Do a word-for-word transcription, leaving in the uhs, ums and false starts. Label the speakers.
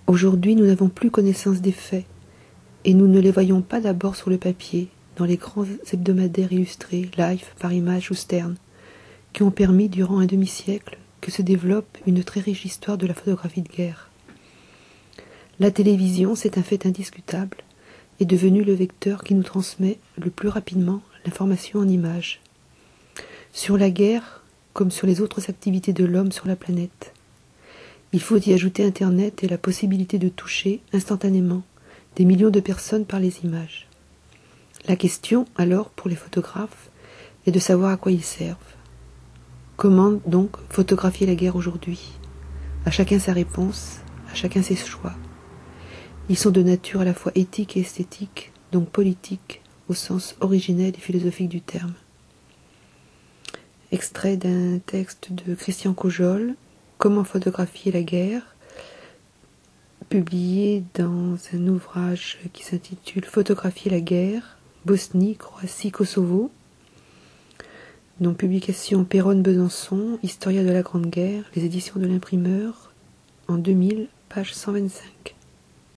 Speaker 1: Aujourd'hui, nous n'avons plus connaissance des faits, et nous ne les voyons pas d'abord sur le papier, dans les grands hebdomadaires illustrés, Life, Par Image ou Stern, qui ont permis, durant un demi-siècle, que se développe une très riche histoire de la photographie de guerre. La télévision, c'est un fait indiscutable, est devenu le vecteur qui nous transmet le plus rapidement l'information en images. Sur la guerre, comme sur les autres activités de l'homme sur la planète, il faut y ajouter Internet et la possibilité de toucher instantanément des millions de personnes par les images. La question, alors, pour les photographes, est de savoir à quoi ils servent. Comment, donc, photographier la guerre aujourd'hui? À chacun sa réponse, à chacun ses choix. Ils sont de nature à la fois éthique et esthétique, donc politique, au sens originel et philosophique du terme. Extrait d'un texte de Christian Cojol, Comment photographier la guerre, publié dans un ouvrage qui s'intitule Photographier la guerre, Bosnie, Croatie, Kosovo, donc publication Péronne-Besançon, Historia de la Grande Guerre, les éditions de l'Imprimeur, en deux mille, page cent vingt-cinq.